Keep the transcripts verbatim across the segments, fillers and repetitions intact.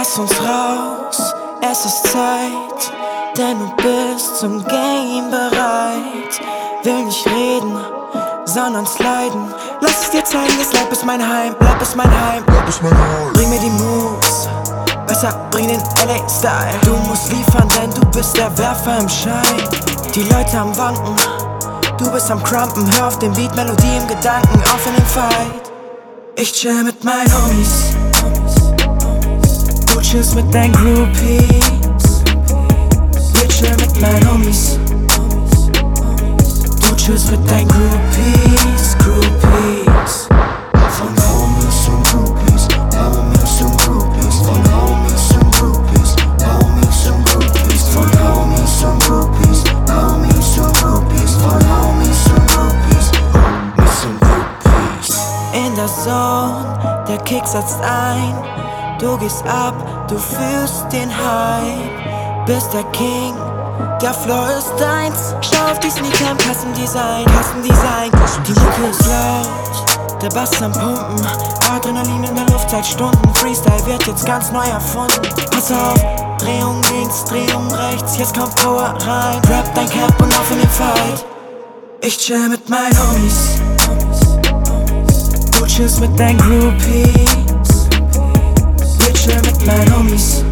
Lass uns raus, es ist Zeit, denn du bist zum Game bereit. Will nicht reden, sondern sliden. Lass es dir zeigen, das Lab ist mein Heim, Lab ist mein Heim, Lab ist mein Heim. Bring mir die Moves, besser bring den L A-Style. Du musst liefern, denn du bist der Werfer im Schein. Die Leute am Wanken, du bist am Crumpen. Hör auf den Beat, Melodie im Gedanken, auf in den Fight. Ich chill mit meinen Homies, du chillst mit deinen Groupies. Wir chillen mit meinen Homies, du chillst mit deinen Groupies, Groupies. Von Homies und Groupies, Homies und Groupies, von Homies und Groupies, Homies und Groupies, von Homies und Groupies, Homies und Groupies, von Homies und Groupies, Homies und Groupies. In der Zone, der Kick setzt ein. Du gehst ab, du fühlst den Hype. Bist der King, der Floor ist deins. Schau auf die Sneaker im Kassendesign, Kassendesign. Die Mucke ist laut, der Bass am Pumpen. Adrenalin in der Luft seit Stunden. Freestyle wird jetzt ganz neu erfunden. Pass auf, Drehung links, Drehung rechts. Jetzt kommt Power rein. Rap dein Cap und auf in den Fight. Ich chill mit meinen Homies, du chillst mit deinen Groupies. Wir chillen mit meinen Homies,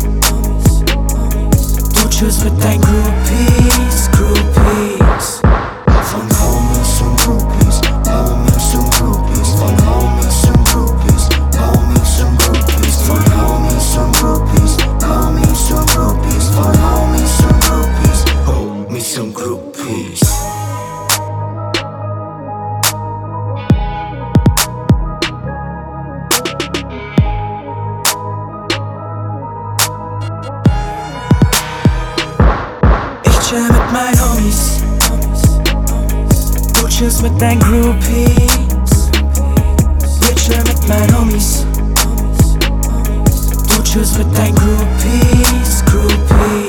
du chillst mit deinen Groupies, Groupies. Von Homies und Groupies, Homies und Groupies, von Homies und Groupies, Homies und Groupies, von Homies und Groupies, Homies und Groupies, von Homies und Groupies, Homies und Groupies. Ich chill mit meinen Homies, du chillst mit deinen Groupies. Wir chillen mit meinen Homies, du chillst mit deinen Groupies, Groupies.